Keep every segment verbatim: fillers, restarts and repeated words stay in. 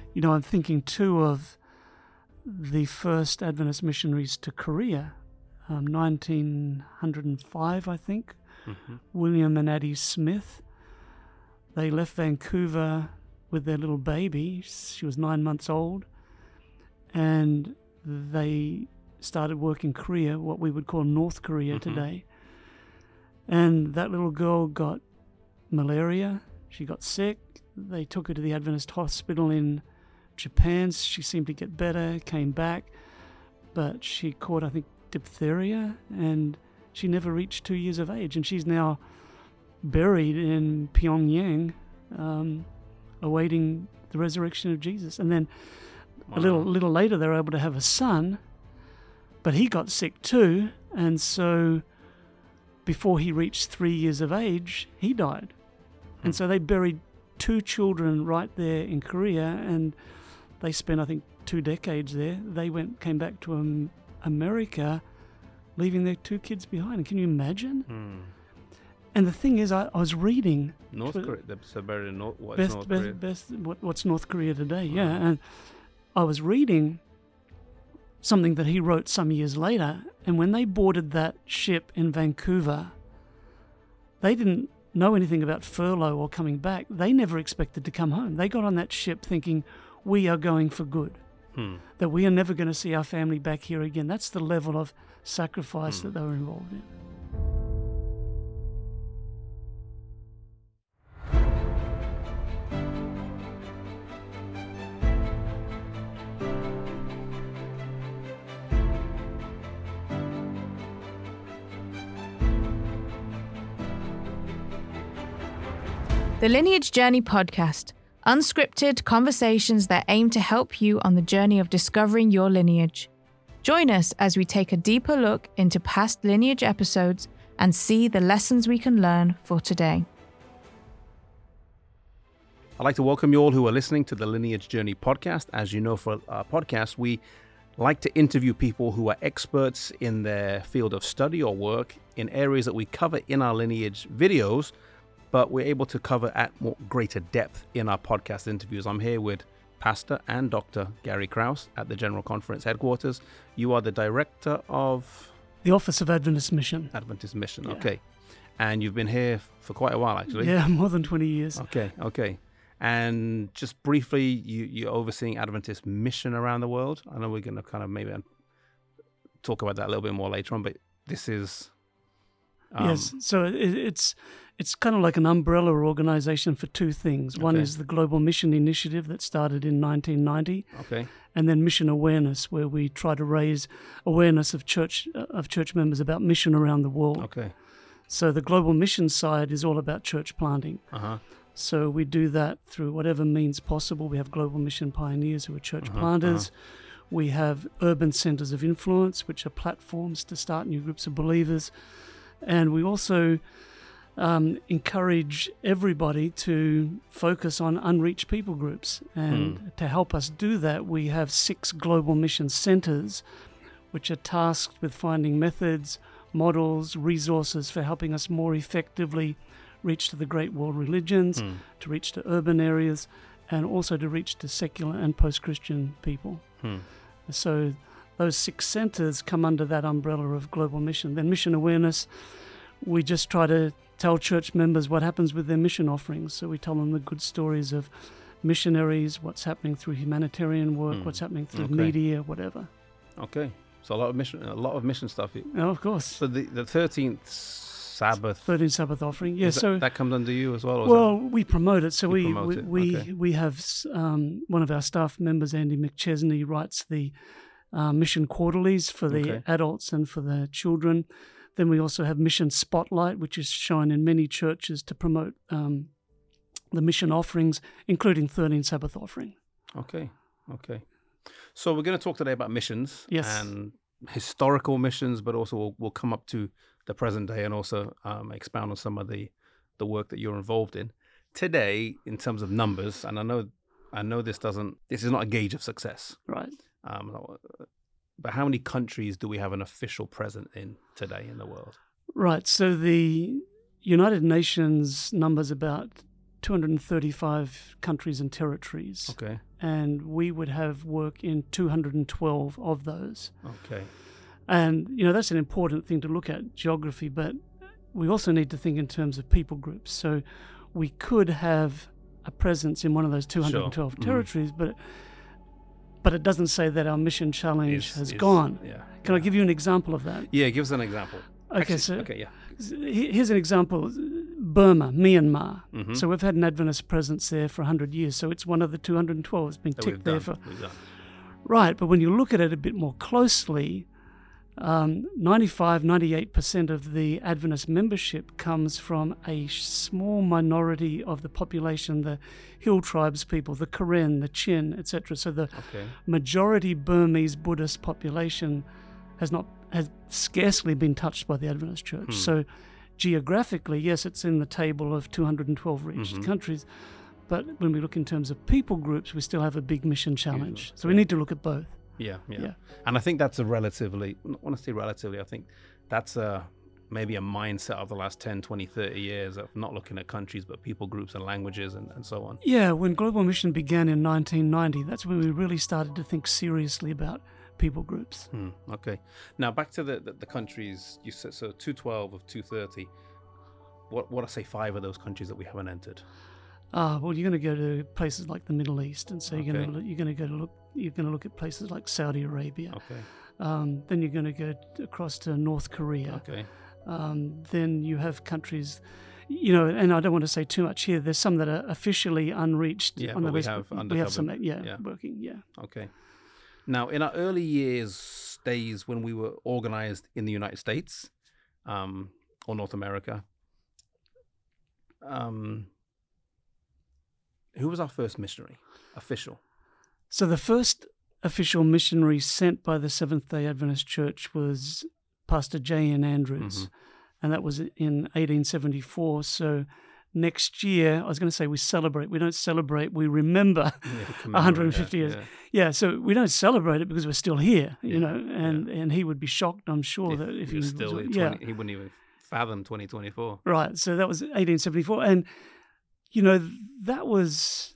You know, I'm thinking too of the first Adventist missionaries to Korea, um, nineteen oh five, I think. Mm-hmm. William and Addie Smith. They left Vancouver with their little baby. She was nine months old. And they started work in Korea, what we would call North Korea mm-hmm. today. And that little girl got malaria. She got sick. They took her to the Adventist hospital in Japan. She seemed to get better, came back, but she caught, I think, diphtheria, and she never reached two years of age. And she's now buried in Pyongyang, um, awaiting the resurrection of Jesus. And then wow. a little little later, they were able to have a son, but he got sick too, and so before he reached three years of age, he died. Hmm. And so they buried two children right there in Korea, and they spent, I think, two decades there. They went, came back to um, America, leaving their two kids behind. Can you imagine? Hmm. And the thing is, I, I was reading North Korea. So buried in North, what's best, North best, Korea? Best, what, what's North Korea today? Wow. Yeah, and I was reading something that he wrote some years later. And when they boarded that ship in Vancouver, they didn't know anything about furlough or coming back. They never expected to come home. They got on that ship thinking, we are going for good, hmm. that we are never going to see our family back here again. That's the level of sacrifice hmm. that they were involved in. The Lineage Journey podcast, unscripted conversations that aim to help you on the journey of discovering your lineage. Join us as we take a deeper look into past lineage episodes and see the lessons we can learn for today. I'd like to welcome you all who are listening to the Lineage Journey podcast. As you know, for our podcast, we like to interview people who are experts in their field of study or work in areas that we cover in our lineage videos, but we're able to cover at more greater depth in our podcast interviews. I'm here with Pastor and Doctor Gary Krause at the General Conference headquarters. You are the director of the Office of Adventist Mission. Adventist Mission, yeah. Okay. And you've been here for quite a while, actually. Yeah, more than twenty years. Okay, okay. And just briefly, you, you're overseeing Adventist Mission around the world. I know we're going to kind of maybe talk about that a little bit more later on, but this is... Um, yes, so it, it's it's kind of like an umbrella organization for two things. One okay. is the Global Mission Initiative that started in nineteen ninety, okay, and then Mission Awareness, where we try to raise awareness of church of church members about mission around the world. Okay. So the Global Mission side is all about church planting. Uh-huh. So we do that through whatever means possible. We have Global Mission Pioneers who are church uh-huh. planters. Uh-huh. We have Urban Centers of Influence, which are platforms to start new groups of believers. And we also um, encourage everybody to focus on unreached people groups. And hmm. to help us do that, we have six global mission centers, which are tasked with finding methods, models, resources for helping us more effectively reach to the great world religions, hmm. to reach to urban areas, and also to reach to secular and post-Christian people. Hmm. So those six centers come under that umbrella of global mission. Then Mission Awareness, we just try to tell church members what happens with their mission offerings. So we tell them the good stories of missionaries, what's happening through humanitarian work, mm. what's happening through okay. media, whatever. Okay, so a lot of mission, a lot of mission stuff. Oh, of course. So the the thirteenth Sabbath, thirteenth Sabbath offering, yeah. So so that comes under you as well. Or well, that... we promote it. So you we promote we it. we, Okay. we have um, one of our staff members, Andy McChesney, writes the uh, mission quarterlies for the Okay. adults and for the children. Then we also have Mission Spotlight, which is shown in many churches to promote um, the mission offerings, including thirteenth Sabbath offering. Okay, okay. So we're going to talk today about missions Yes. and historical missions, but also we'll, we'll come up to the present day and also um, expound on some of the, the work that you're involved in. Today, in terms of numbers, and I know I know this doesn't, this is not a gauge of success. Right. Um, but how many countries do we have an official presence in today in the world? Right. So the United Nations numbers about two hundred thirty-five countries and territories. Okay. And we would have work in two hundred twelve of those. Okay. And, you know, that's an important thing to look at, geography, but we also need to think in terms of people groups. So we could have a presence in one of those two hundred twelve Sure. territories, but but it doesn't say that our mission challenge Is- has is- gone. Yeah. Can yeah. I give you an example of that? Yeah, give us an example. Okay, Actually, so okay, yeah. he- here's an example. Burma, Myanmar. Mhm. So we've had an Adventist presence there for one hundred years. So it's one of the two hundred twelve. It's been That we've ticked there done. for... We've done. Right, but when you look at it a bit more closely, um, ninety-five, ninety-eight percent of the Adventist membership comes from a sh- small minority of the population, the hill tribes people, the Karen, the Chin, et cetera. So the Okay. majority Burmese Buddhist population has not has scarcely been touched by the Adventist Church. Hmm. So geographically, yes, it's in the table of two hundred twelve reached Mhm. countries, but when we look in terms of people groups, we still have a big mission challenge. So we yeah. need to look at both. Yeah, yeah, Yeah. And I think that's a relatively, I want to say relatively, I think that's a maybe a mindset of the last ten, twenty, thirty years of not looking at countries, but people groups and languages and, and so on. Yeah, when Global Mission began in nineteen ninety, that's when we really started to think seriously about people groups. Hmm, okay. Now back to the, the, the countries, you said, so two twelve of two thirty. What, what I say five of those countries that we haven't entered? Ah, well, you're going to go to places like the Middle East, and so you're going Okay. to you're going to go to look you're going to look at places like Saudi Arabia. Okay, Um, then you're going to go t- across to North Korea. okay. Um, then you have countries, you know, and I don't want to say too much here. There's some that are officially unreached Yeah, on the but we list. have but we have some, undercover- yeah, yeah. working, yeah. Okay. Now, in our early years, days when we were organized in the United States um, or North America, um, who was our first missionary? Official. So the first official missionary sent by the Seventh-day Adventist Church was Pastor J N Andrews, Mhm. and that was in eighteen seventy-four. So next year, I was going to say we celebrate. We don't celebrate. We remember. Yeah, one hundred fifty yeah, years. yeah. Yeah, so we don't celebrate it because we're still here, you Yeah, know, and, and he would be shocked, I'm sure, that if he he was still in yeah, twenty, he wouldn't even fathom twenty twenty-four. right. So that was eighteen seventy-four, and you know that was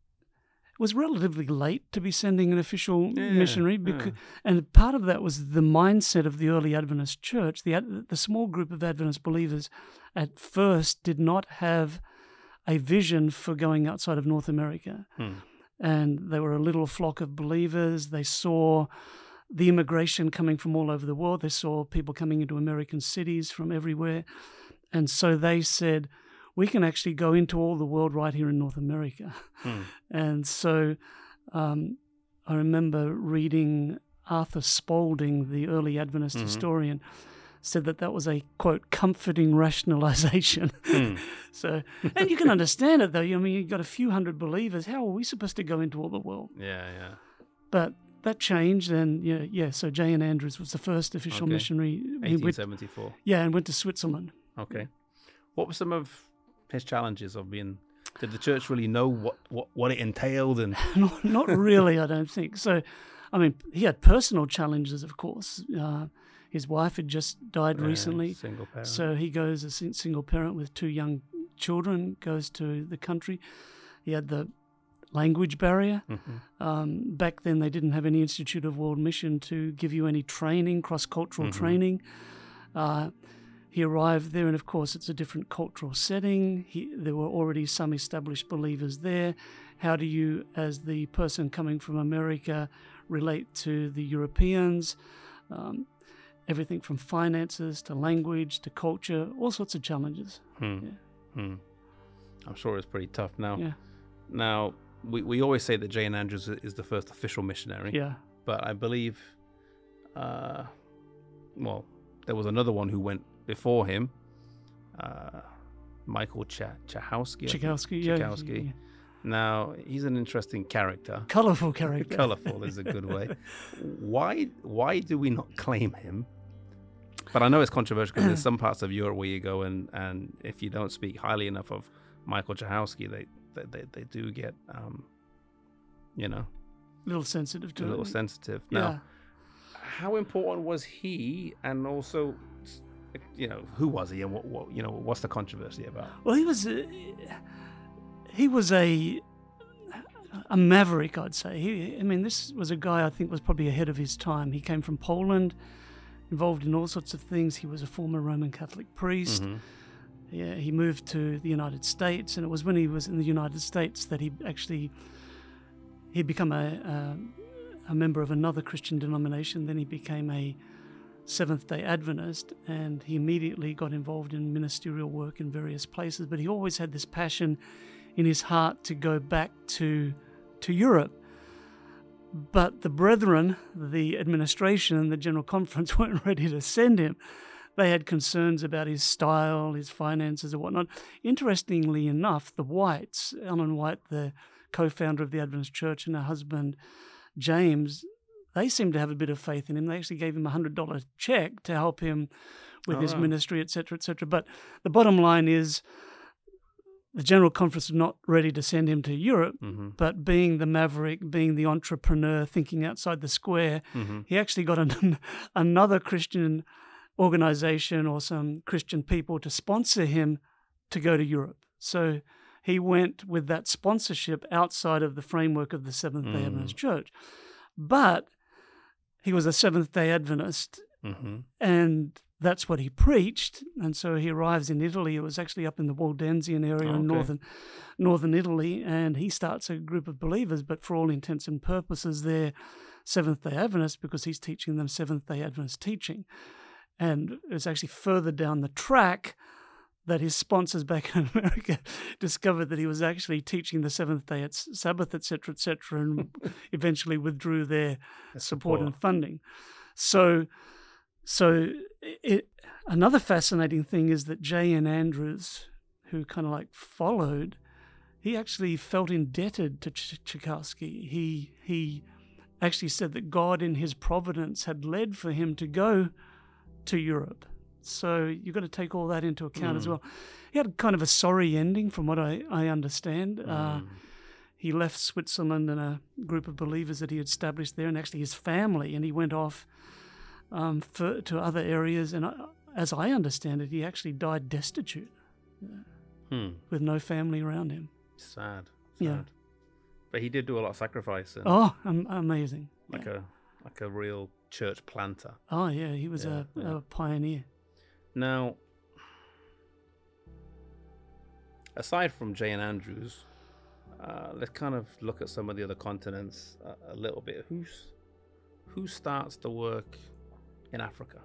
it was relatively late to be sending an official Yeah, missionary, yeah. because and part of that was the mindset of the early Adventist church. The Ad- the small group of Adventist believers at first did not have a vision for going outside of North America. Hmm. And they were a little flock of believers. They saw the immigration coming from all over the world. They saw people coming into American cities from everywhere. And so they said, we can actually go into all the world right here in North America. Hmm. And so um, I remember reading Arthur Spalding, the early Adventist Mhm. historian, said that that was a, quote, comforting rationalization. Hmm. So, and you can understand it, though. I mean, you've got a few hundred believers. How are we supposed to go into all the world? Yeah, yeah. But that changed, and yeah, yeah. So J N Andrews was the first official Okay. missionary. He eighteen went, seventy-four. yeah, and went to Switzerland. Okay. What were some of his challenges of being? Did the church really know what, what, what it entailed? And not, not really, I don't think. So, I mean, he had personal challenges, of course. Uh, his wife had just died uh, recently. single parent. So he goes, a sing- single parent with two young children, goes to the country. He had the language barrier. Mhm. Um, back then, they didn't have any Institute of World Mission to give you any training, cross-cultural Mhm. training. Uh, he arrived there, and of course, it's a different cultural setting. He, there were already some established believers there. How do you, as the person coming from America, relate to the Europeans? Um, everything from finances to language to culture, all sorts of challenges. Hmm. Yeah. Hmm. I'm sure it's pretty tough now. Yeah, Now, we, we always say that J N Andrews is the first official missionary, yeah. but I believe, uh, well, there was another one who went before him, uh, Michael Ch- Chahowski. I think. Tchaikovsky, yeah, Tchaikovsky. yeah. Now, he's an interesting character. Colourful character. Colourful is a good way. Why why do we not claim him? But I know it's controversial because there's some parts of Europe where you go and, and if you don't speak highly enough of Michael Chahowski, they they, they, they do get, um, you know, A little sensitive to a it. little sensitive. Yeah. Now, how important was he, and also, you know, who was he, and what, what you know, what's the controversy about? Well, he was. Uh, he was a a maverick, I'd say. He, I mean, this was a guy I think was probably ahead of his time. He came from Poland, involved in all sorts of things. He was a former Roman Catholic priest. Mm-hmm. Yeah, he moved to the United States, and it was when he was in the United States that he actually he'd become a, a a member of another Christian denomination. Then he became a Seventh-day Adventist, and he immediately got involved in ministerial work in various places. But he always had this passion in his heart to go back to to Europe. But the brethren, the administration and the General Conference weren't ready to send him. They had concerns about his style, his finances and whatnot. Interestingly enough, the Whites, Ellen White, the co-founder of the Adventist Church, and her husband, James, they seemed to have a bit of faith in him. They actually gave him a one hundred dollars check to help him with Oh, his wow. ministry, et cetera, et cetera. But the bottom line is the General Conference was not ready to send him to Europe, Mm-hmm. but being the maverick, being the entrepreneur, thinking outside the square, Mm-hmm. he actually got an, another Christian organization or some Christian people to sponsor him to go to Europe. So he went with that sponsorship outside of the framework of the Seventh-day Mm. Adventist Church. But he was a Seventh-day Adventist, Mm-hmm. and that's what he preached. And so he arrives in Italy. It was actually up in the Waldensian area Oh, in okay. northern northern Italy, and he starts a group of believers, but for all intents and purposes, they're Seventh-day Adventists because he's teaching them Seventh-day Adventist teaching. And it was actually further down the track that his sponsors back in America discovered that he was actually teaching the seventh day at Sabbath, et cetera, et cetera, and eventually withdrew their support and funding. So, so it, another fascinating thing is that J N Andrews, who kind of like followed, he actually felt indebted to Ch- Tchaikovsky. He he actually said that God in his providence had led for him to go to Europe. So you've got to take all that into account Mm. as well. He had kind of a sorry ending from what I, I understand. Uh, Mm. he left Switzerland and a group of believers that he had established there, and actually his family, and he went off um, for, to other areas. And I, as I understand it, he actually died destitute Hmm. with no family around him. Sad. Sad. Yeah. But he did do a lot of sacrifice and Oh, am- amazing. like Yeah. a like a real church planter. Oh, yeah, he was Yeah, a, yeah. a pioneer. Now, aside from Jane Andrews, uh, let's kind of look at some of the other continents a, a little bit. Who's who starts the work in Africa?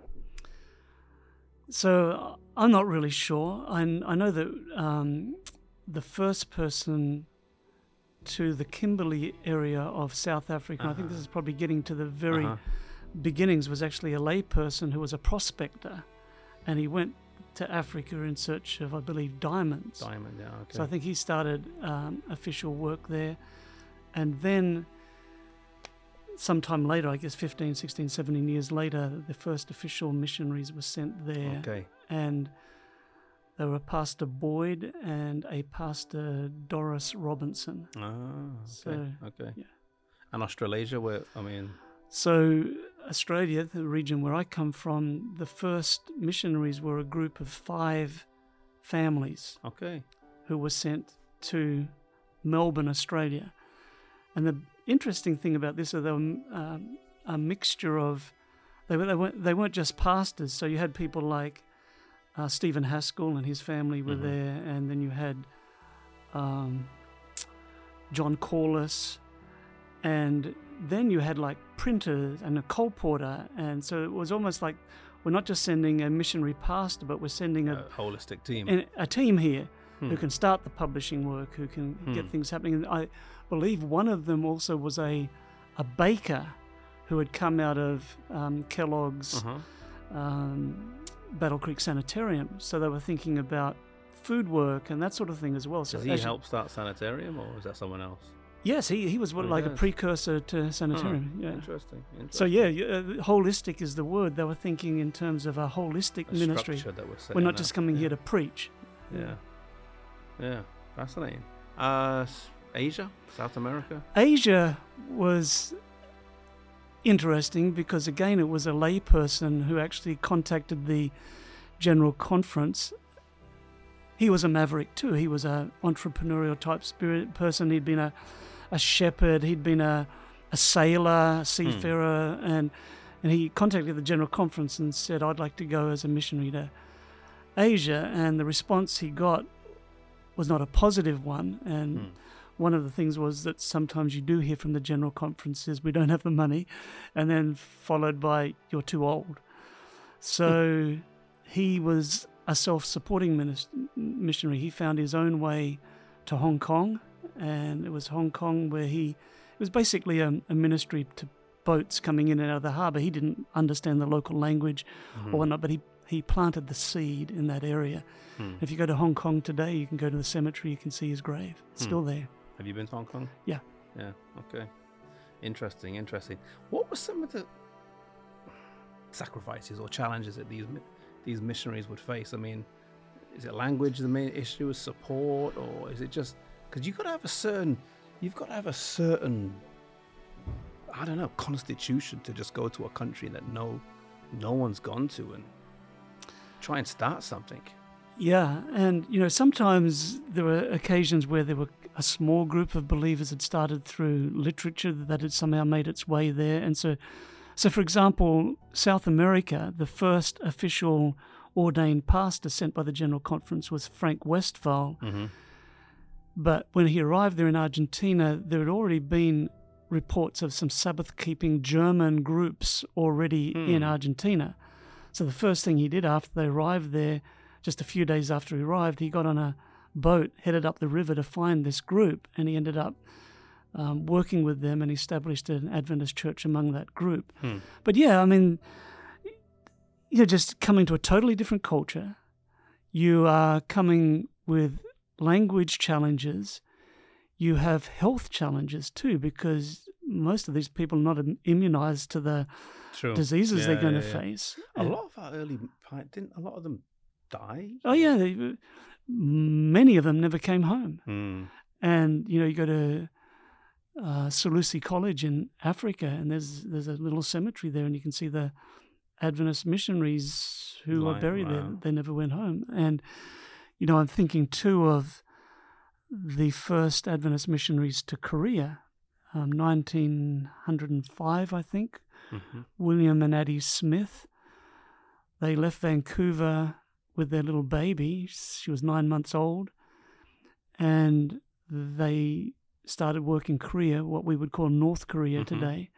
So uh, I'm not really sure. I, I know that um, the first person to the Kimberley area of South Africa, and I think this is probably getting to the very Uh-huh. beginnings, was actually a layperson who was a prospector, and he went to Africa in search of, I believe, diamonds. Diamond, yeah, okay. So I think he started um, official work there, and then sometime later, I guess fifteen, sixteen, seventeen years later, the first official missionaries were sent there. Okay. And they were Pastor Boyd and a Pastor Doris Robinson. Ah, okay. So, okay. yeah. And Australasia, where I mean, So Australia, the region where I come from, the first missionaries were a group of five families okay. who were sent to Melbourne, Australia. And the interesting thing about this is they were um, a mixture of, they, were, they, weren't, they weren't just pastors. So you had people like uh, Stephen Haskell and his family were Mhm. there. And then you had um, John Corliss. And then you had like printers and a colporteur. And so it was almost like we're not just sending a missionary pastor, but we're sending A a, holistic team. a, a team here Hmm. who can start the publishing work, who can get Hmm. things happening. And I believe one of them also was a a baker who had come out of um, Kellogg's Uh-huh. um, Battle Creek Sanitarium. So they were thinking about food work and that sort of thing as well. So Does he as you- help start Sanitarium, or is that someone else? Yes, he, he was what, Oh, he like a does. precursor to Sanitarium. Oh, yeah. Interesting. interesting. So yeah, you- uh, holistic is the word. They were thinking in terms of a holistic A ministry. structure that we're We're setting not up, just coming yeah. here to preach. Yeah. Yeah. Fascinating. Uh, s- Asia, South America. Asia was interesting because, again, it was a layperson who actually contacted the General Conference. he was a maverick too. He was a entrepreneurial type spirit person. He'd been a, a shepherd. He'd been a, a sailor, a seafarer, mm. and and he contacted the General Conference and said, "I'd like to go as a missionary to Asia." And the response he got was not a positive one. And mm. one of the things was that sometimes you do hear from the General Conference is, "We don't have the money," and then followed by, "You're too old." So he was a self-supporting minister, missionary. He found his own way to Hong Kong, and it was Hong Kong where he, it was basically a, a ministry to boats coming in and out of the harbour. He didn't understand the local language mm-hmm. or whatnot, but he, he planted the seed in that area. Hmm. If you go to Hong Kong today, you can go to the cemetery, you can see his grave. It's hmm. still there. Have you been to Hong Kong? Yeah. Yeah, okay. Interesting, interesting. What were some of the sacrifices or challenges that these these missionaries would face? I mean, is it language the main issue, is support, or is it just because you've got to have a certain you've got to have a certain I don't know constitution to just go to a country that no no one's gone to and try and start something? Yeah, and you know, sometimes there were occasions where there were a small group of believers had started through literature that had somehow made its way there. And so, so for example, South America, the first official ordained pastor sent by the General Conference was Frank Westphal. Mm-hmm. But when he arrived there in Argentina, there had already been reports of some Sabbath-keeping German groups already mm. in Argentina. So the first thing he did after they arrived there, just a few days after he arrived, he got on a boat, headed up the river to find this group, and he ended up um, working with them and established an Adventist church among that group. Hmm. But yeah, I mean, you know, just coming to a totally different culture, you are coming with language challenges, you have health challenges too, because most of these people are not immunized to the True. diseases yeah, they're going yeah, to yeah. face. A lot of our early, didn't a lot of them die? Oh yeah, they, many of them never came home. Mm. And you know, you go to uh, Salusi College in Africa, and there's there's a little cemetery there, and you can see the Adventist missionaries who Lying, were buried wow. there. They never went home. And you know, I'm thinking too of the first Adventist missionaries to Korea, um, nineteen oh five, I think. Mm-hmm. William and Addie Smith. They left Vancouver with their little baby. She was nine months old. And they started work in Korea, what we would call North Korea mm-hmm. today.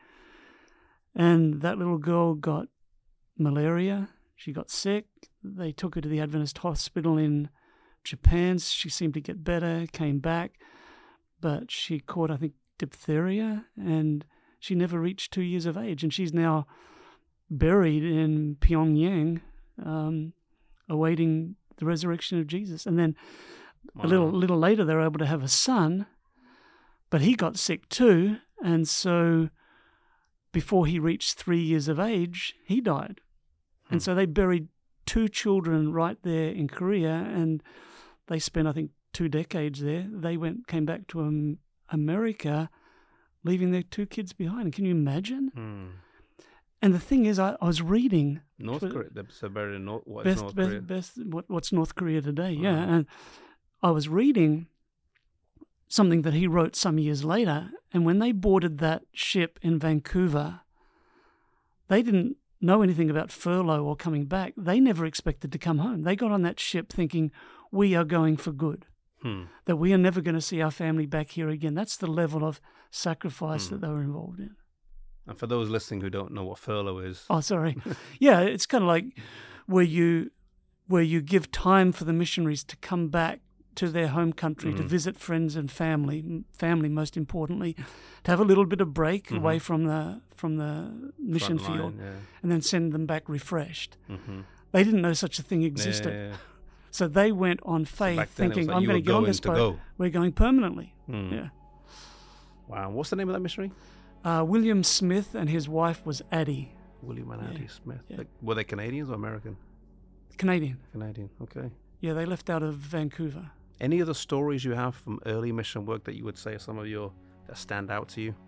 And that little girl got malaria. She got sick. They took her to the Adventist hospital in Japan. She seemed to get better, came back. But she caught, I think, diphtheria. And she never reached two years of age. And she's now buried in Pyongyang, um, awaiting the resurrection of Jesus. And then wow. a little little later, they were able to have a son, but he got sick too. And so before he reached three years of age, he died. Hmm. And so they buried two children right there in Korea, and they spent, I think, two decades there. They went, came back to um, America, leaving their two kids behind. Can you imagine? Hmm. And the thing is, I, I was reading North Korea. So very North. What's best, North best, Korea? Best, what, what's North Korea today? Wow. Yeah, and I was reading something that he wrote some years later. And when they boarded that ship in Vancouver, they didn't know anything about furlough or coming back. They never expected to come home. They got on that ship thinking, we are going for good. Hmm. That we are never going to see our family back here again. That's the level of sacrifice hmm. that they were involved in. And for those listening who don't know what furlough is. Oh, sorry. Yeah, it's kind of like where you where you give time for the missionaries to come back to their home country, mm-hmm. to visit friends and family, family most importantly, to have a little bit of break mm-hmm. away from the from the mission Front field, line, yeah. and then send them back refreshed. Mm-hmm. They didn't know such a thing existed. Yeah, yeah. So they went on faith so thinking, like I'm going to get on this boat. Go. We're going permanently. Mm. Yeah. Wow. What's the name of that missionary? Uh, William Smith, and his wife was Addie. William and Addie yeah. Smith. Yeah. Like, were they Canadians or American? Canadian. Canadian, okay. Yeah, they left out of Vancouver. Any other stories you have from early mission work that you would say are some of your, that stand out to you?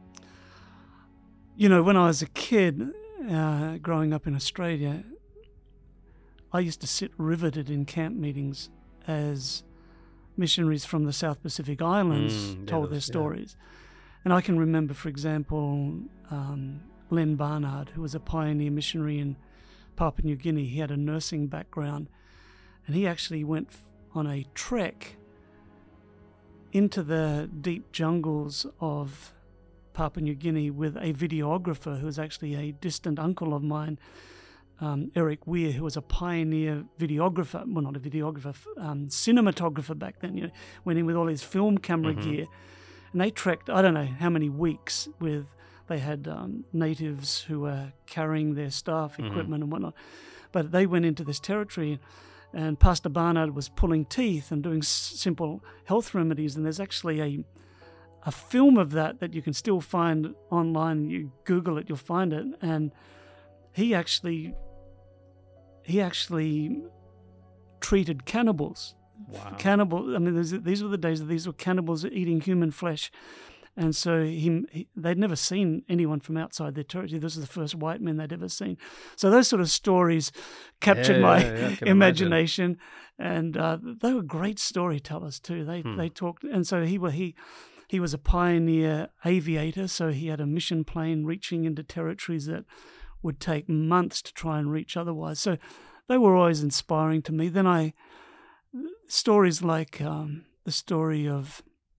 You know, when I was a kid, uh, growing up in Australia, I used to sit riveted in camp meetings as missionaries from the South Pacific Islands Mm, yeah, told those- their yeah. stories. And I can remember, for example, um, Len Barnard, who was a pioneer missionary in Papua New Guinea. He had a nursing background, and he actually went f- on a trek into the deep jungles of Papua New Guinea with a videographer who was actually a distant uncle of mine, um, Eric Weir, who was a pioneer videographer, well, not a videographer, f- um, cinematographer back then, you know, went in with all his film camera Mhm. gear. And they trekked, I don't know how many weeks with, they had um, natives who were carrying their staff, Mhm. equipment and whatnot. But they went into this territory, and Pastor Barnard was pulling teeth and doing s- simple health remedies. And there's actually a a film of that that you can still find online. You Google it, you'll find it. And he actually, he actually treated cannibals. Wow. Cannibal. I mean, there's- these were the days that these were cannibals eating human flesh, and so he, he they'd never seen anyone from outside their territory. This was the first white men they'd ever seen. So those sort of stories captured Yeah, my yeah, yeah, I can imagination, and uh, they were great storytellers too. They Hmm. they talked, and so he were he. He was a pioneer aviator, so he had a mission plane reaching into territories that would take months to try and reach otherwise. So they were always inspiring to me. Then I stories like um, the story of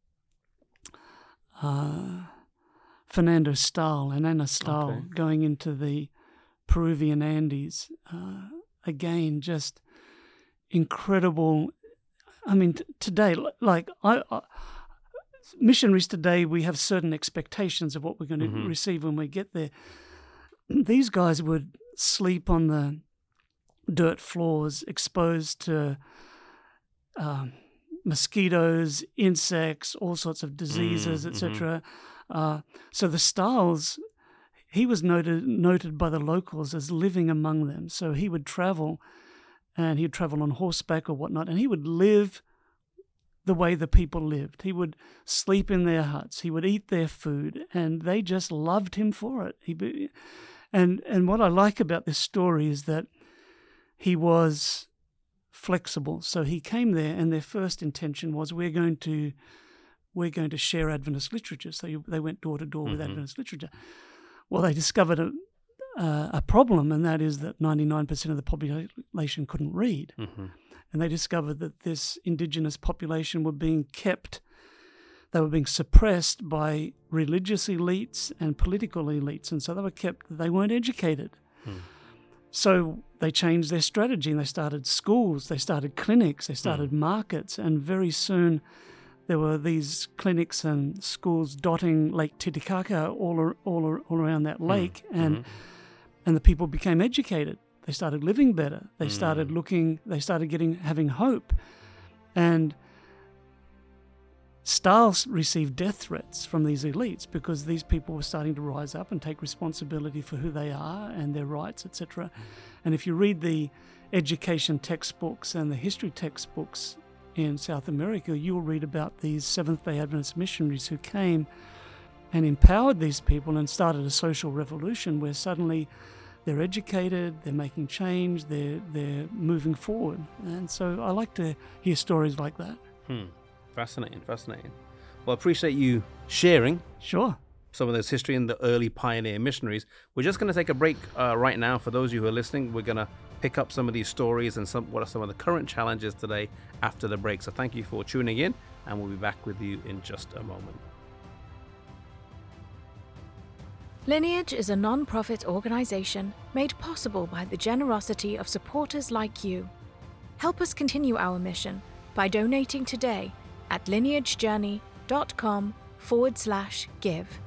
uh, Fernando Stahl and Anna Stahl Okay. going into the Peruvian Andes. Uh, again, just incredible. I mean, t- today, li- like I, I, missionaries today, we have certain expectations of what we're going to Mhm. receive when we get there. These guys would sleep on the dirt floors, exposed to um, mosquitoes, insects, all sorts of diseases, Mm, et cetera. Uh, so the Stahls, he was noted noted by the locals as living among them. So he would travel, and he'd travel on horseback or whatnot, and he would live the way the people lived. He would sleep in their huts. He would eat their food, and they just loved him for it. He, be- and and what I like about this story is that he was flexible. So he came there, and their first intention was, we're going to we're going to share Adventist literature. So you, they went door to door with Mhm. Adventist literature. Well, they discovered a, uh, a problem, and that is that ninety-nine percent of the population couldn't read. Mhm. And they discovered that this indigenous population were being kept, they were being suppressed by religious elites and political elites. And so they were kept, they weren't educated. Hmm. So they changed their strategy, and they started schools, they started clinics, they started markets, and very soon there were these clinics and schools dotting Lake Titicaca all, ar- all, ar- all around that lake, and Mhm. and the people became educated. They started living better. They started Mm. looking. They started getting having hope, and Stiles received death threats from these elites because these people were starting to rise up and take responsibility for who they are and their rights, et cetera. And if you read the education textbooks and the history textbooks in South America, you'll read about these Seventh-day Adventist missionaries who came and empowered these people and started a social revolution where suddenly they're educated, they're making change, they're they're moving forward. And so I like to hear stories like that. Hmm. Fascinating, fascinating. Well, I appreciate you sharing Sure. some of this history and the early pioneer missionaries. We're just going to take a break uh, right now. For those of you who are listening, we're going to pick up some of these stories and some what are some of the current challenges today after the break. So thank you for tuning in, and we'll be back with you in just a moment. Lineage is a non-profit organization made possible by the generosity of supporters like you. Help us continue our mission by donating today at lineagejourney.com forward slash give.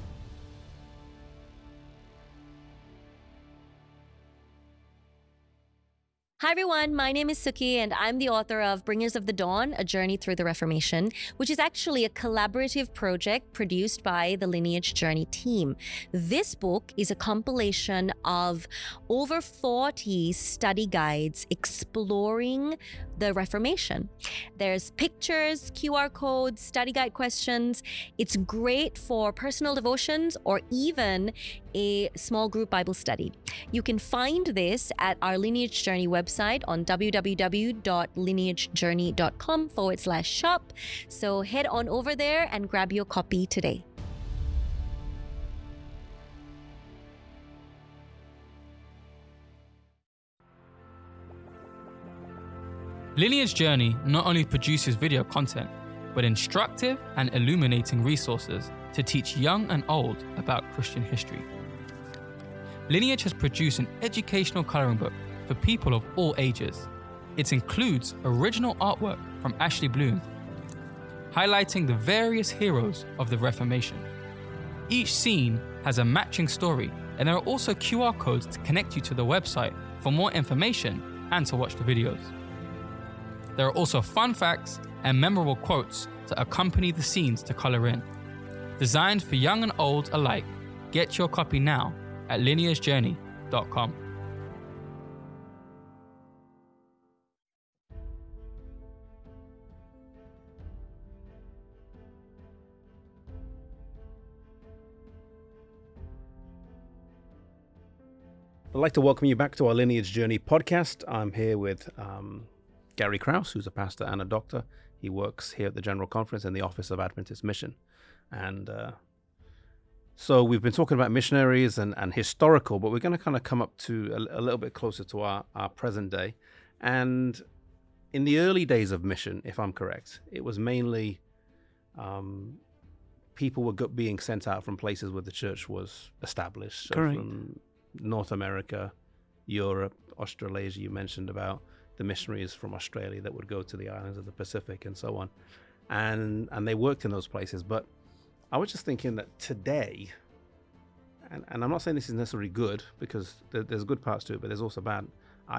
Hi everyone, my name is Suki and I'm the author of Bringers of the Dawn, A Journey Through the Reformation, which is actually a collaborative project produced by the Lineage Journey team. This book is a compilation of over forty study guides exploring the Reformation. There's pictures, Q R codes, study guide questions. It's great for personal devotions or even a small group Bible study. You can find this at our Lineage Journey website, website on www.lineagejourney.com forward slash shop. So head on over there and grab your copy today. Lineage Journey not only produces video content, but instructive and illuminating resources to teach young and old about Christian history. Lineage has produced an educational coloring book for people of all ages. It includes original artwork from Ashley Bloom, highlighting the various heroes of the Reformation. Each scene has a matching story, and there are also Q R codes to connect you to the website for more information and to watch the videos. There are also fun facts and memorable quotes to accompany the scenes to color in. Designed for young and old alike, get your copy now at lineage journey dot com. I'd like to welcome you back to our Lineage Journey podcast. I'm here with um, Gary Krause, who's a pastor and a doctor. He works here at the General Conference in the Office of Adventist Mission. And uh, so we've been talking about missionaries and, and historical, but we're going to kind of come up to a, a little bit closer to our, our present day. And in the early days of mission, if I'm correct, it was mainly um, people were go- being sent out from places where the church was established. So Correct. From North America, Europe, Australasia, you mentioned about the missionaries from Australia that would go to the islands of the Pacific and so on. And and they worked in those places. But I was just thinking that today, and, and I'm not saying this is necessarily good, because there, there's good parts to it, but there's also bad. I,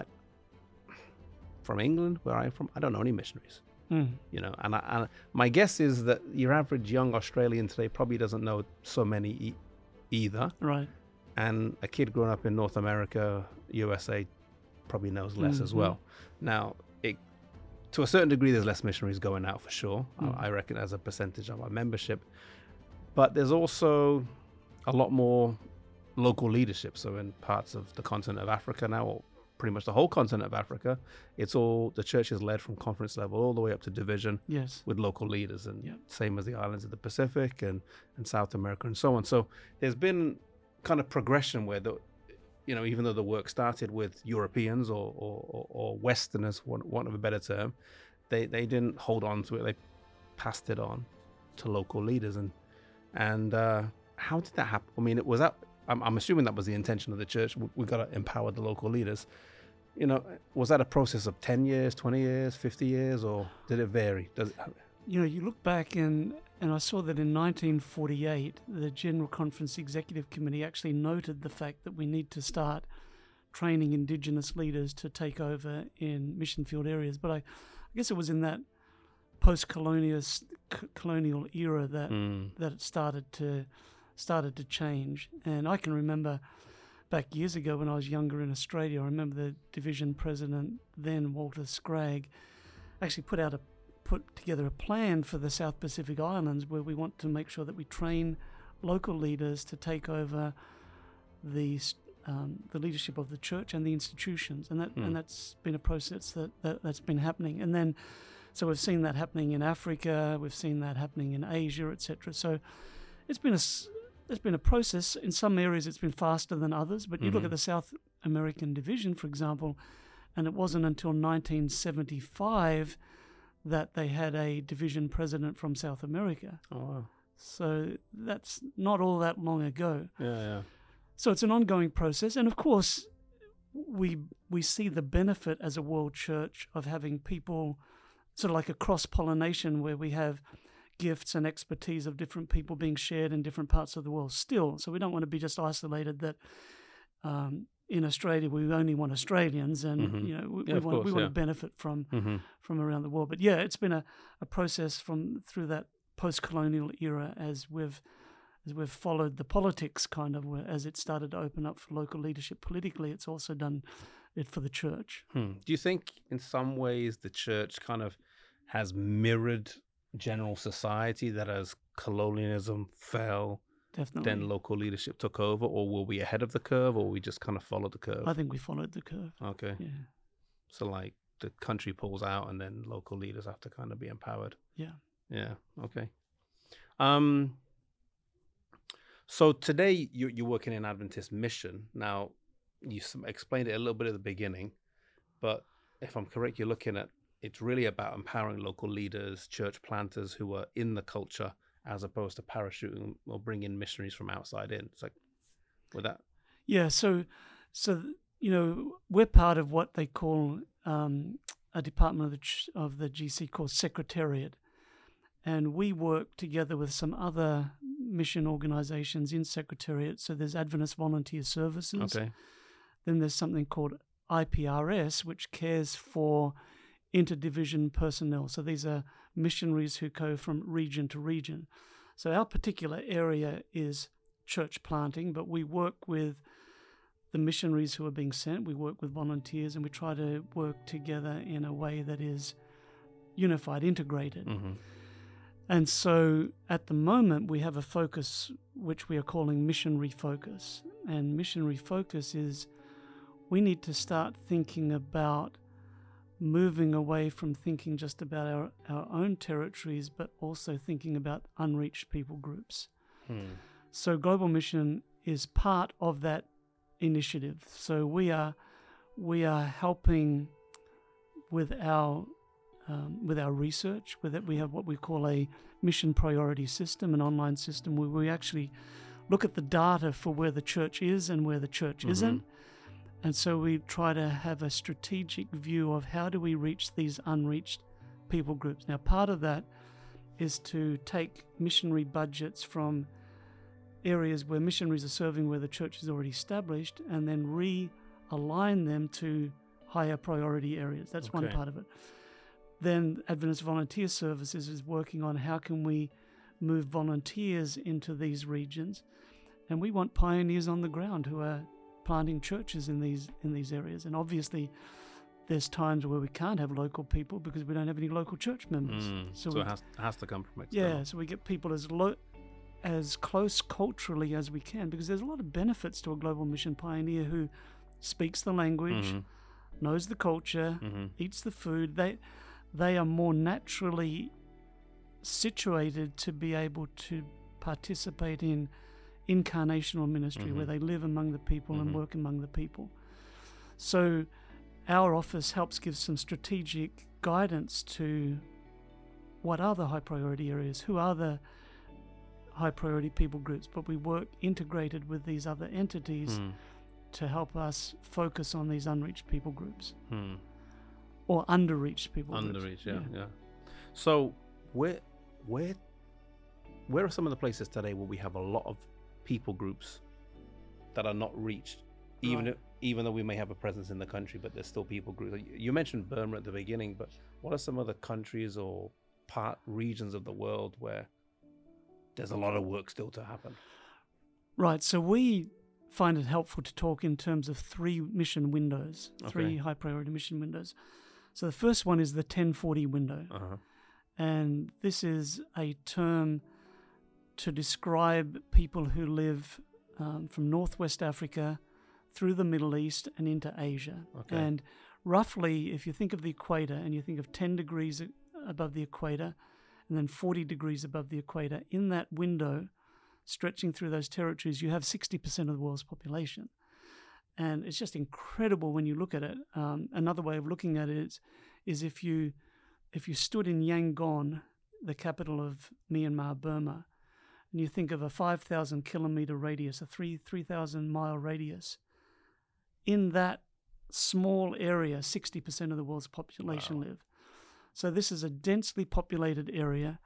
from England, where I'm from, I don't know any missionaries. Mm. You know, and, I, and my guess is that your average young Australian today probably doesn't know so many e- either. Right. And a kid growing up in North America, U S A, probably knows less Mm-hmm. as well. Now, it, to a certain degree, there's less missionaries going out for sure. Mm. I, I reckon as a percentage of our membership. But there's also a lot more local leadership. So in parts of the continent of Africa now, or pretty much the whole continent of Africa, it's all, the church is led from conference level all the way up to division. Yes. With local leaders, and Yep. same as the islands of the Pacific and, and South America and so on. So there's been kind of progression where the, you know, even though the work started with Europeans or or, or Westerners, for want of a better term, they, they didn't hold on to it. They passed it on to local leaders. And and uh, how did that happen? I mean, it was that. I'm, I'm assuming that was the intention of the church. We, we got to empower the local leaders. You know, was that a process of ten years, twenty years, fifty years, or did it vary? Does it, You know, you look back and, and I saw that in nineteen forty-eight, the General Conference Executive Committee actually noted the fact that we need to start training Indigenous leaders to take over in mission field areas. But I, I guess it was in that post-colonial c- colonial era that Mm. that it started to started to change. And I can remember back years ago when I was younger in Australia, I remember the division president then, Walter Scragg, actually put out a put together a plan for the South Pacific Islands where we want to make sure that we train local leaders to take over the um, the leadership of the church and the institutions, and that Mm. and that's been a process that, that that's been happening. And then, so we've seen that happening in Africa, we've seen that happening in Asia, et cetera. So it's been a s- it's been a process. In some areas, it's been faster than others. But you look Mhm. at the South American division, for example, and it wasn't until nineteen seventy-five that they had a division president from South America. Oh, wow. So that's not all that long ago. Yeah, yeah. So it's an ongoing process. And of course, we we see the benefit as a world church of having people, sort of like a cross-pollination where we have gifts and expertise of different people being shared in different parts of the world still. So we don't want to be just isolated that um, in Australia we only want Australians, and Mhm. you know we, Yeah, we of want course, we want yeah. to benefit from Mm-hmm. from around the world. But yeah, it's been a, a process from through that post-colonial era as we've as we've followed the politics kind of where, as it started to open up for local leadership politically. It's also done it for the church. Hmm. Do you think in some ways the church kind of has mirrored general society, that as colonialism fell, Definitely. then local leadership took over, or were we ahead of the curve, or we just kind of followed the curve? I think we followed the curve. Okay. Yeah. So like the country pulls out and then local leaders have to kind of be empowered. Yeah. Yeah. Okay. Um, so today you, you're working in Adventist Mission. Now, you s- explained it a little bit at the beginning, but if I'm correct, you're looking at it's really about empowering local leaders, church planters who are in the culture, as opposed to parachuting or bringing missionaries from outside in. It's like, with that. Yeah. So, so you know, we're part of what they call um, a department of the ch- of the G C called Secretariat, and we work together with some other mission organizations in Secretariat. So there's Adventist Volunteer Services. Okay. Then there's something called I P R S, which cares for interdivision personnel. So these are missionaries who go from region to region. So our particular area is church planting, but we work with the missionaries who are being sent. We work with volunteers, and we try to work together in a way that is unified, integrated. Mm-hmm. And so at the moment, we have a focus which we are calling missionary focus. And missionary focus is we need to start thinking about moving away from thinking just about our, our own territories, but also thinking about unreached people groups. Hmm. So Global Mission is part of that initiative. So we are we are helping with our um, with our research. With it, we have what we call a mission priority system, an online system where we actually look at the data for where the church is and where the church Mm-hmm. isn't. And so we try to have a strategic view of how do we reach these unreached people groups. Now, part of that is to take missionary budgets from areas where missionaries are serving where the church is already established and then realign them to higher priority areas. That's one Okay. part of it. Then Adventist Volunteer Services is working on how can we move volunteers into these regions. And we want pioneers on the ground who are planting churches in these in these areas. And obviously there's times where we can't have local people because we don't have any local church members. Mm. So, we, it has, has to come from external. yeah, so we get people as low as close culturally as we can, because there's a lot of benefits to a global mission pioneer who speaks the language, Mm-hmm. knows the culture, Mm-hmm. eats the food. They they are more naturally situated to be able to participate in incarnational ministry, Mhm. where they live among the people Mhm. and work among the people. So our office helps give some strategic guidance to what are the high priority areas, who are the high priority people groups, but we work integrated with these other entities Mm. to help us focus on these unreached people groups Mm. or underreached people groups. Underreach, yeah, yeah. So where where where are some of the places today where we have a lot of people groups that are not reached, even Right. if, even though we may have a presence in the country, but there's still people groups. You- You mentioned Burma at the beginning, but what are some other countries or part regions of the world where there's a lot of work still to happen? Right, so we find it helpful to talk in terms of three mission windows, three Okay. high priority mission windows. So the first one is the ten forty window, Uh-huh. and this is a term to describe people who live um, from Northwest Africa through the Middle East and into Asia. Okay. And roughly, if you think of the equator and you think of ten degrees a- above the equator and then forty degrees above the equator, in that window, stretching through those territories, you have sixty percent of the world's population. And it's just incredible when you look at it. Um, another way of looking at it is, is if you if you stood in Yangon, the capital of Myanmar, Burma, and you think of a five thousand kilometer radius, a three 3,000 mile radius, in that small area, sixty percent of the world's population Wow. live. So this is a densely populated area,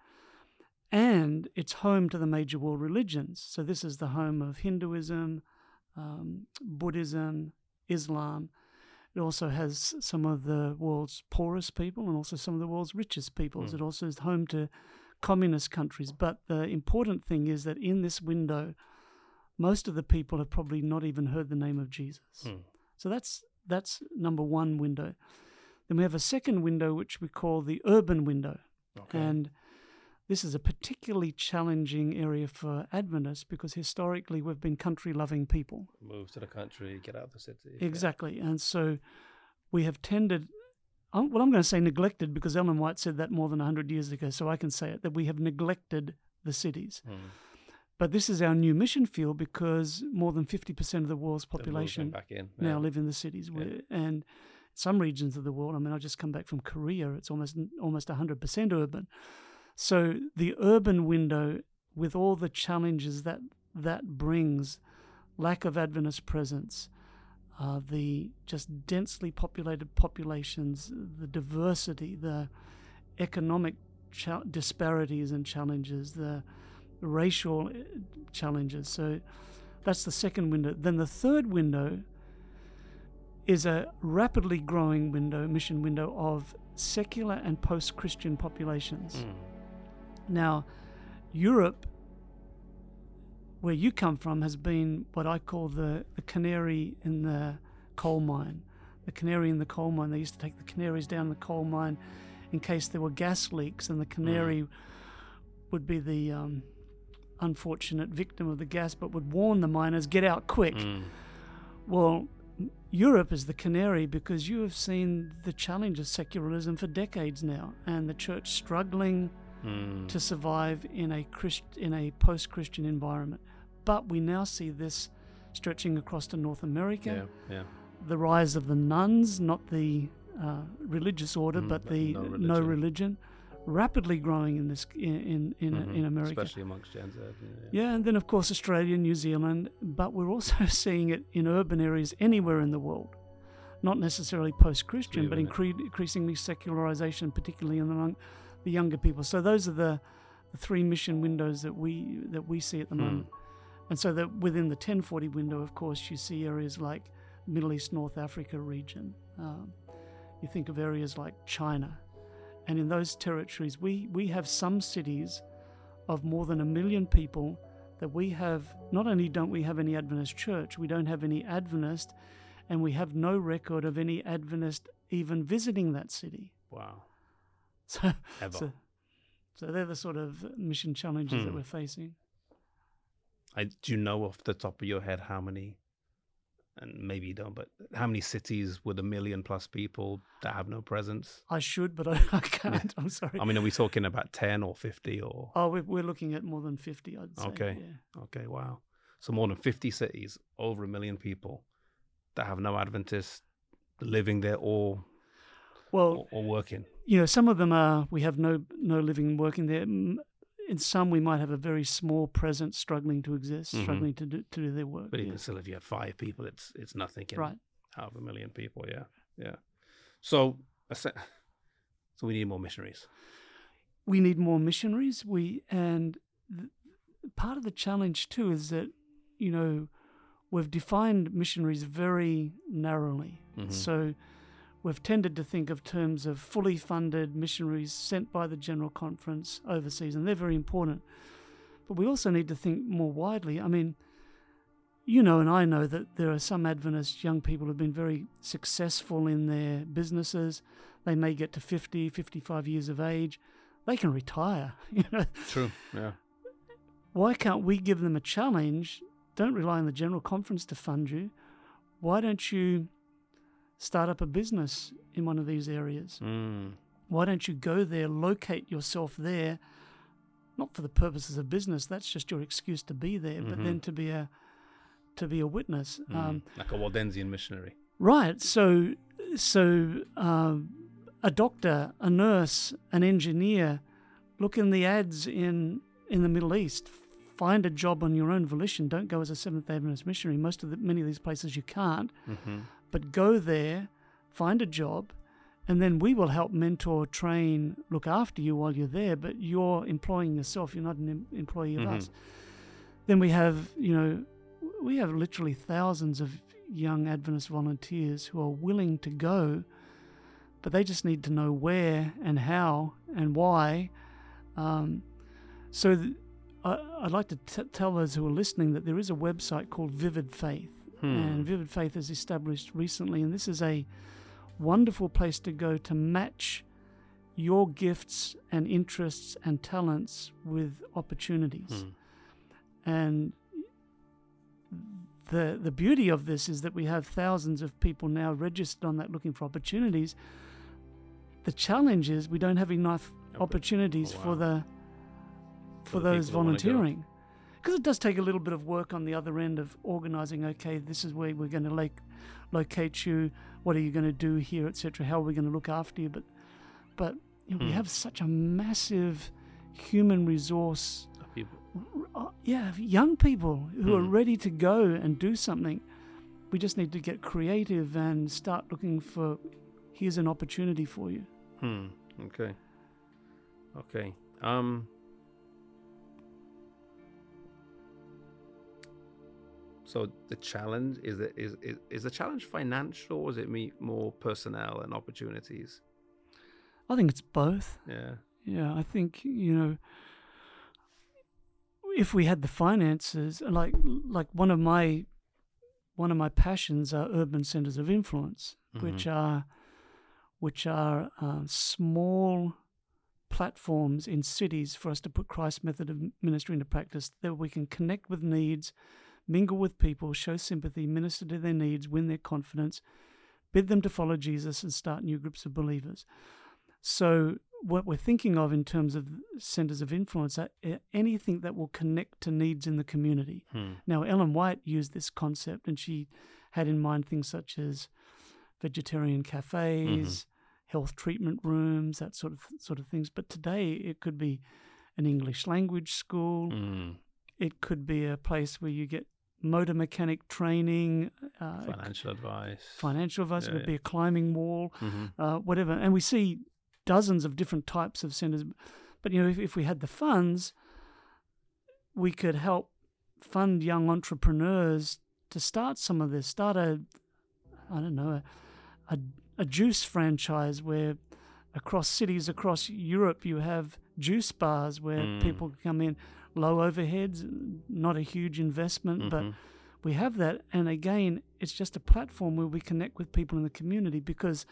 and it's home to the major world religions. So this is the home of Hinduism, um, Buddhism, Islam. It also has some of the world's poorest people and also some of the world's richest peoples. Mm. It also is home to communist countries. But the important thing is that in this window, most of the people have probably not even heard the name of Jesus. Mm. So that's that's number one window. Then we have a second window, which we call the urban window. Okay. And this is a particularly challenging area for Adventists because historically we've been country-loving people. Move to the country, get out of the city. yeah. Exactly. And so we have tended, um, well, I'm going to say neglected, because Ellen White said that more than one hundred years ago, so I can say it, that we have neglected the cities. Mm. But this is our new mission field, because more than fifty percent of the world's population back in. now Yeah. live in the cities. Yeah. We're- And some regions of the world, I mean, I just come back from Korea, it's almost almost one hundred percent urban. So the urban window, with all the challenges that that brings, lack of Adventist presence, uh, the just densely populated populations, the diversity, the economic cha- disparities and challenges, the racial uh, challenges. So that's the second window. Then the third window is a rapidly growing window, mission window, of secular and post-Christian populations. Mm. Now, Europe, where you come from, has been what I call the, the canary in the coal mine. The canary in the coal mine. They used to take the canaries down the coal mine in case there were gas leaks, and the canary mm. would be the um, unfortunate victim of the gas, but would warn the miners, get out quick. Mm. Well, Europe is the canary, because you have seen the challenge of secularism for decades now, and the church struggling mm. to survive in a Christ, in a post-Christian environment. But we now see this stretching across to North America. Yeah, yeah. The rise of the nuns, not the uh, religious order, Mm, but but the no no religion. religion. religion, rapidly growing in this in in, in, Mhm. in America. Especially amongst Gen Z. Yeah. Yeah, and then of course Australia, New Zealand, but we're also seeing it in urban areas anywhere in the world. Not necessarily post-Christian, but incre- increasingly secularization, particularly among the younger people. So those are the, the three mission windows that we that we see at the Hmm. moment. And so that within the ten forty window, of course, you see areas like Middle East, North Africa region. Um, you think of areas like China. And in those territories, we, we have some cities of more than a million people that we have, not only don't we have any Adventist church, we don't have any Adventist, and we have no record of any Adventist even visiting that city. Wow. So, Ever. so, so they're the sort of mission challenges Hmm. that we're facing. I, do you know off the top of your head how many, and maybe you don't, but how many cities with a million plus people that have no presence? I should, but I, I can't. I'm sorry. I mean, are we talking about ten or fifty or? Oh, we're, we're looking at more than fifty, I'd say. Okay. Yeah. Okay, wow. So more than fifty cities, over a million people that have no Adventists living there or, Well, or, or working. you know, some of them are, we have no no living and working there. Mm, In some, we might have a very small presence struggling to exist, Mhm. struggling to do, to do their work. But yeah. even still, if you have five people, it's it's nothing. In Right. Half a million people, yeah, yeah. So, so we need more missionaries. We need more missionaries. We and th- part of the challenge too is that, you know, we've defined missionaries very narrowly. Mhm. So we've tended to think of terms of fully funded missionaries sent by the General Conference overseas, and they're very important. But we also need to think more widely. I mean, you know, and I know that there are some Adventist young people who have been very successful in their businesses. They may get to fifty, fifty-five years of age. They can retire, you know. True, yeah. Why can't we give them a challenge? Don't rely on the General Conference to fund you. Why don't you start up a business in one of these areas? Mm. Why don't you go there, locate yourself there, not for the purposes of business, that's just your excuse to be there, but Mhm. then to be a to be a witness. Mm. Um, Like a Waldensian missionary. right, so so um, a doctor, a nurse, an engineer, look in the ads in, in the Middle East. Find a job on your own volition. Don't go as a Seventh-day Adventist missionary. Most of the, many of these places you can't. Mm-hmm. But go there, find a job, and then we will help mentor, train, look after you while you're there, but you're employing yourself. You're not an em- employee of Mhm. us. Then we have, you know, we have literally thousands of young Adventist volunteers who are willing to go, but they just need to know where and how and why. Um, so th- I, I'd like to t- tell those who are listening that there is a website called Vivid Faith. Hmm. And Vivid Faith is established recently, and this is a wonderful place to go to match your gifts and interests and talents with opportunities. Hmm. And the the beauty of this is that we have thousands of people now registered on that looking for opportunities. The challenge is we don't have enough opportunities oh, wow. for the for, for the those volunteering, because it does take a little bit of work on the other end of organizing. Okay, this is where we're going to like locate you. What are you going to do here, et cetera? How are we going to look after you? But but you know, hmm. we have such a massive human resource. People. Uh, yeah, young people who hmm. are ready to go and do something. We just need to get creative and start looking for, here's an opportunity for you. Hmm. Okay. Okay. Um. So the challenge is it is is is the challenge financial, or is it me more personnel and opportunities? I think it's both. Yeah. Yeah. I think you know. If we had the finances, like like one of my one of my passions are urban centers of influence, mm-hmm. which are which are uh, small platforms in cities for us to put Christ's method of ministry into practice, that we can connect with needs, mingle with people, show sympathy, minister to their needs, win their confidence, bid them to follow Jesus, and start new groups of believers. So what we're thinking of in terms of centers of influence are anything that will connect to needs in the community. Hmm. Now, Ellen White used this concept, and she had in mind things such as vegetarian cafes, mm-hmm. health treatment rooms, that sort of sort of things. But today it could be an English language school. Mm. It could be a place where you get motor mechanic training, uh, financial advice. Financial advice. Yeah, it could yeah. be a climbing wall, mm-hmm. uh, whatever. And we see dozens of different types of centers. But, you know, if, if we had the funds, we could help fund young entrepreneurs to start some of this, start a, I don't know, a, a, a juice franchise where across cities, across Europe, you have juice bars where mm. people come in, low overheads, not a huge investment, mm-hmm. but we have that. And again, it's just a platform where we connect with people in the community, because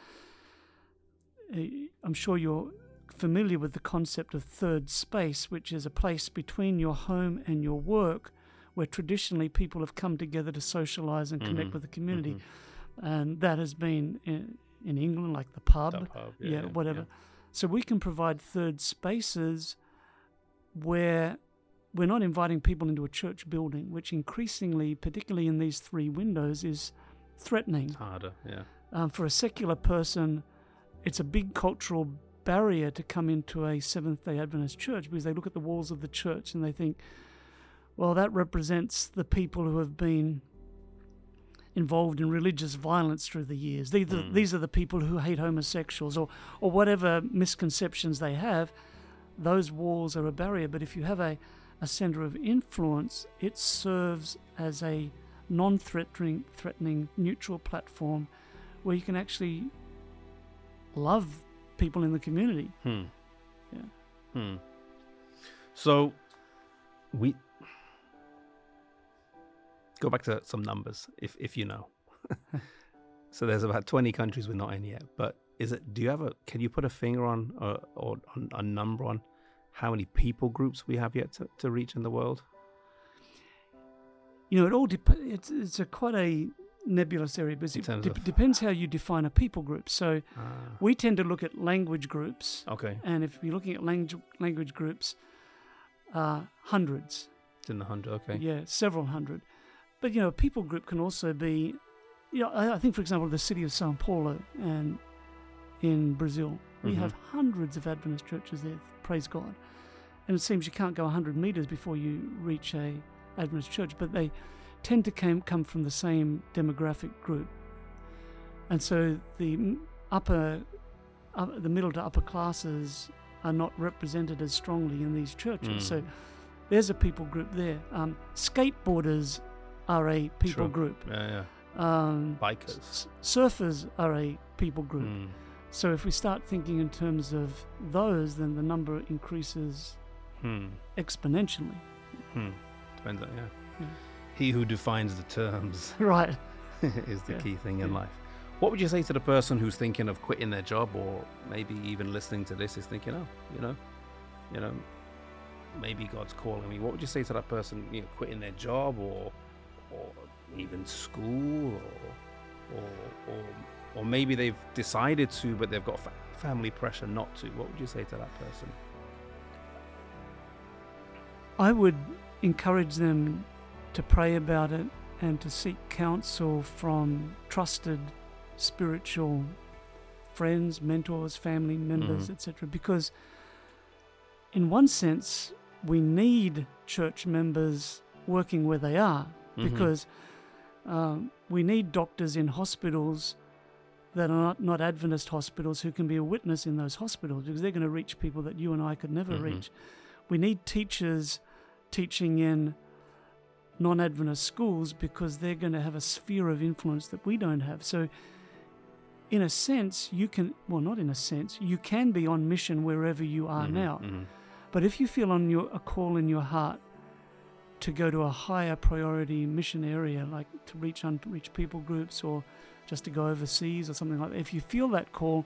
I'm sure you're familiar with the concept of third space, which is a place between your home and your work where traditionally people have come together to socialize and connect mm-hmm. with the community. Mm-hmm. And that has been in, in England, like the pub, the pub yeah, yeah, yeah, whatever. Yeah. So we can provide third spaces where we're not inviting people into a church building, which increasingly, particularly in these three windows, is threatening. It's harder, yeah. Um, for a secular person, it's a big cultural barrier to come into a Seventh-day Adventist church, because they look at the walls of the church and they think, well, that represents the people who have been involved in religious violence through the years. These, mm. are, these are the people who hate homosexuals, or, or whatever misconceptions they have. Those walls are a barrier. But if you have a, a center of influence, it serves as a non-threatening, threatening, neutral platform where you can actually love people in the community. Hmm. Yeah. Hmm. So we go back to some numbers, if if you know. So there's about twenty countries we're not in yet. But is it? Do you have a? Can you put a finger on or, or on a number on how many people groups we have yet to, to reach in the world? You know, it all dep- it's it's a quite a nebulous area, because it de- of... depends how you define a people group. So ah. we tend to look at language groups. Okay. And if you're looking at language language groups, uh, hundreds. It's in the hundred. Okay. Yeah, several hundred. But you know, a people group can also be, you know, I, I think, for example, the city of Sao Paulo and in Brazil, we mm-hmm. have hundreds of Adventist churches there. Praise God. And it seems you can't go one hundred meters before you reach a Adventist church, but they tend to come, come from the same demographic group. And so the upper, up, the middle to upper classes are not represented as strongly in these churches. Mm. So there's a people group there. Um, skateboarders are a people True. group. Yeah, yeah. Um, Bikers. S- surfers are a people group. Mm. So if we start thinking in terms of those, then the number increases Hmm. exponentially. Hmm. Depends on, yeah. yeah. He who defines the terms Right. is the yeah. key thing in yeah. life. What would you say to the person who's thinking of quitting their job, or maybe even listening to this is thinking, oh, you know, you know, maybe God's calling me. What would you say to that person, you know, quitting their job, or or even school, or, or, or, or maybe they've decided to, but they've got fa- family pressure not to. What would you say to that person? I would encourage them to pray about it and to seek counsel from trusted spiritual friends, mentors, family members, Mm-hmm. et cetera. Because in one sense, we need church members working where they are, Mhm. because um, we need doctors in hospitals that are not, not Adventist hospitals who can be a witness in those hospitals, because they're going to reach people that you and I could never Mhm. reach. We need teachers teaching in non-Adventist schools, because they're going to have a sphere of influence that we don't have. So in a sense, you can, well, not in a sense, you can be on mission wherever you are Mhm, now. mhm. But if you feel on your a call in your heart to go to a higher priority mission area, like to reach unreached people groups, or just to go overseas or something like that, if you feel that call,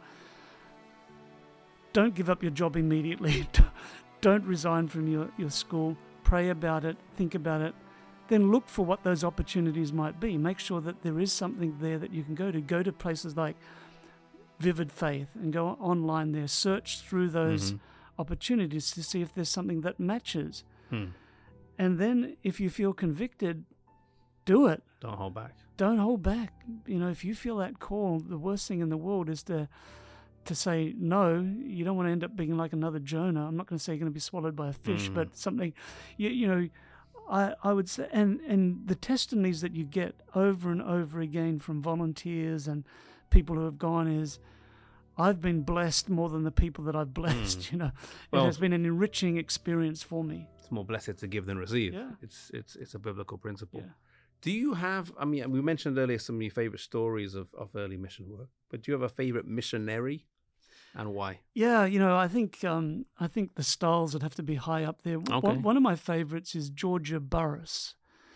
don't give up your job immediately. Don't resign from your, your school. Pray about it, think about it, then look for what those opportunities might be. Make sure that there is something there that you can go to. Go to places like Vivid Faith and go online there. Search through those Mhm. opportunities to see if there's something that matches. Hmm. And then if you feel convicted, do it. Don't hold back. Don't hold back. You know, if you feel that call, the worst thing in the world is to to say no. You don't want to end up being like another Jonah. I'm not going to say you're going to be swallowed by a fish, Mm. but something, you, you know, I, I would say, and, and the testimonies that you get over and over again from volunteers and people who have gone is, I've been blessed more than the people that I've blessed. Mm. You know, Well- it has been an enriching experience for me. It's more blessed to give than receive. Yeah. It's it's it's a biblical principle. Yeah. Do you have, I mean, we mentioned earlier some of your favorite stories of, of early mission work, but do you have a favorite missionary, and why? Yeah, you know, I think um, I think the styles would have to be high up there. Okay. One, one of my favorites is Georgia Burris.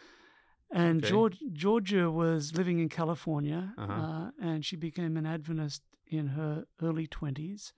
And Okay. George, Georgia was living in California, Uh-huh. uh, and she became an Adventist in her early twenties,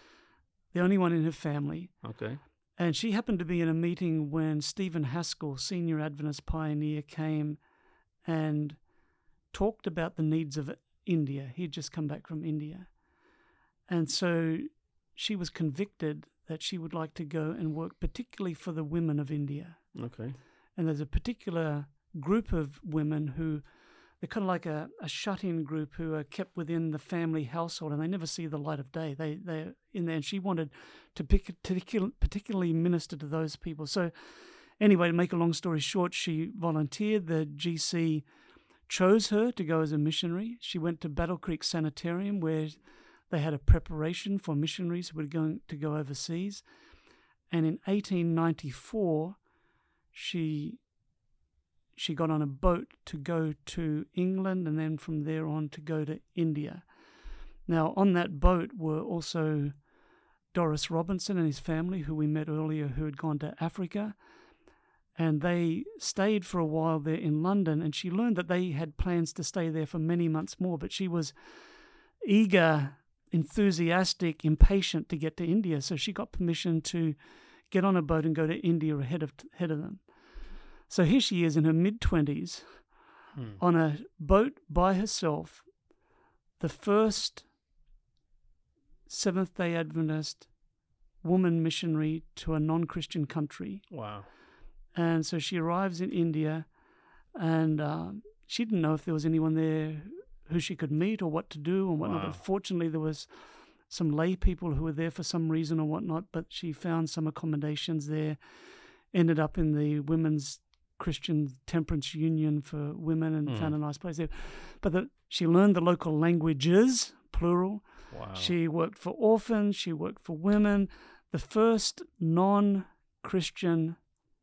the only one in her family. Okay. And she happened to be in a meeting when Stephen Haskell, senior Adventist pioneer, came and talked about the needs of India. He'd just come back from India. And so she was convicted that she would like to go and work particularly for the women of India. Okay. And there's a particular group of women who, they're kind of like a, a shut-in group who are kept within the family household, and they never see the light of day. They, they're in there, and she wanted to pick, particular, particularly minister to those people. So anyway, to make a long story short, she volunteered. The G C chose her to go as a missionary. She went to Battle Creek Sanitarium, where they had a preparation for missionaries who were going to go overseas. And in eighteen ninety-four, she she got on a boat to go to England, and then from there on to go to India. Now, on that boat were also Doris Robinson and his family, who we met earlier, who had gone to Africa. And they stayed for a while there in London, and she learned that they had plans to stay there for many months more, but she was eager, enthusiastic, impatient to get to India. So she got permission to get on a boat and go to India ahead of ahead of them. So here she is in her mid-twenties Hmm. on a boat by herself, the first Seventh-day Adventist woman missionary to a non-Christian country. Wow. And so she arrives in India, and um, she didn't know if there was anyone there who she could meet or what to do and whatnot. Wow. But fortunately, there was some lay people who were there for some reason or whatnot, but she found some accommodations there, ended up in the Women's Christian Temperance Union for Women, and Mm. found a nice place there. But the, she learned the local languages, plural. Wow. She worked for orphans, she worked for women. The first non-Christian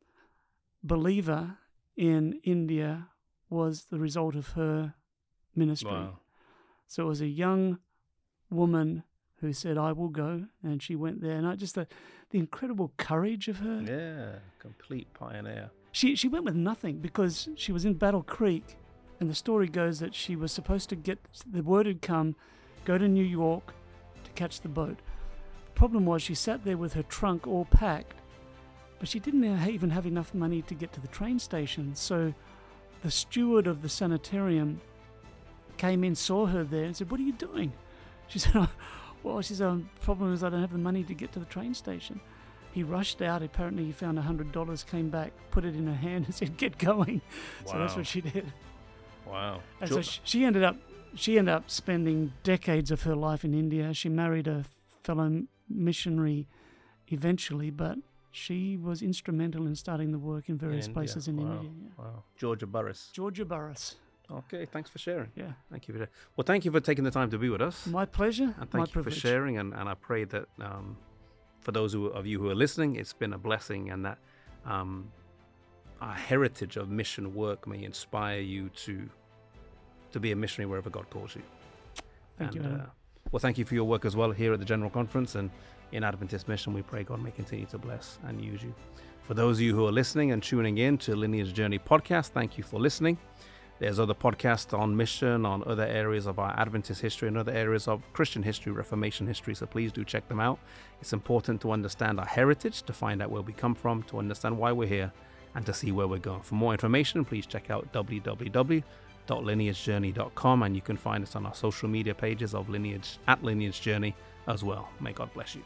believer in India was the result of her ministry. Wow. So it was a young woman who said, I will go, and she went there. And I just, the, the incredible courage of her. Yeah. Complete pioneer. She she went with nothing, because she was in Battle Creek, and the story goes that she was supposed to get, the word had come, go to New York to catch the boat. The problem was she sat there with her trunk all packed, but she didn't even have enough money to get to the train station. So the steward of the sanitarium came in, saw her there, and said, "What are you doing?" She said, oh, "Well, she said, the problem is I don't have the money to get to the train station." He rushed out. Apparently, he found one hundred dollars, came back, put it in her hand, and said, "Get going." Wow. So that's what she did. Wow. And Sure. so she, she ended up she ended up spending decades of her life in India. She married a fellow missionary eventually, but she was instrumental in starting the work in various In places India. in Wow. India. Yeah. Wow. Georgia Burris. Georgia Burris. Okay, thanks for sharing. Yeah. Thank you for that. Well, thank you for taking the time to be with us. My pleasure. And thank My you privilege. for sharing. And, and I pray that um, for those who, of you who are listening, it's been a blessing, and that um, our heritage of mission work may inspire you to to be a missionary wherever God calls you. Thank and, you, Adam. Uh, well, thank you for your work as well here at the General Conference and in Adventist Mission. We pray God may continue to bless and use you. For those of you who are listening and tuning in to Lineage Journey podcast, thank you for listening. There's other podcasts on mission, on other areas of our Adventist history and other areas of Christian history, Reformation history, so please do check them out. It's important to understand our heritage, to find out where we come from, to understand why we're here, and to see where we're going. For more information, please check out w w w dot lineage journey dot com, and you can find us on our social media pages of Lineage at Lineage Journey as well. May God bless you.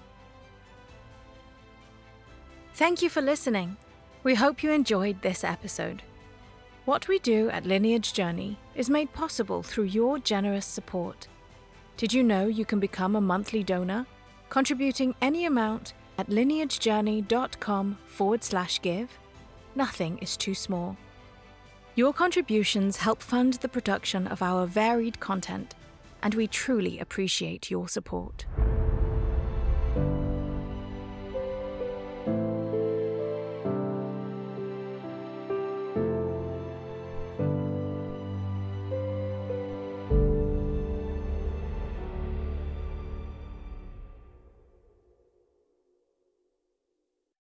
Thank you for listening. We hope you enjoyed this episode. What we do at Lineage Journey is made possible through your generous support. Did you know you can become a monthly donor, contributing any amount at lineagejourney.com forward slash give? Nothing is too small. Your contributions help fund the production of our varied content, and we truly appreciate your support.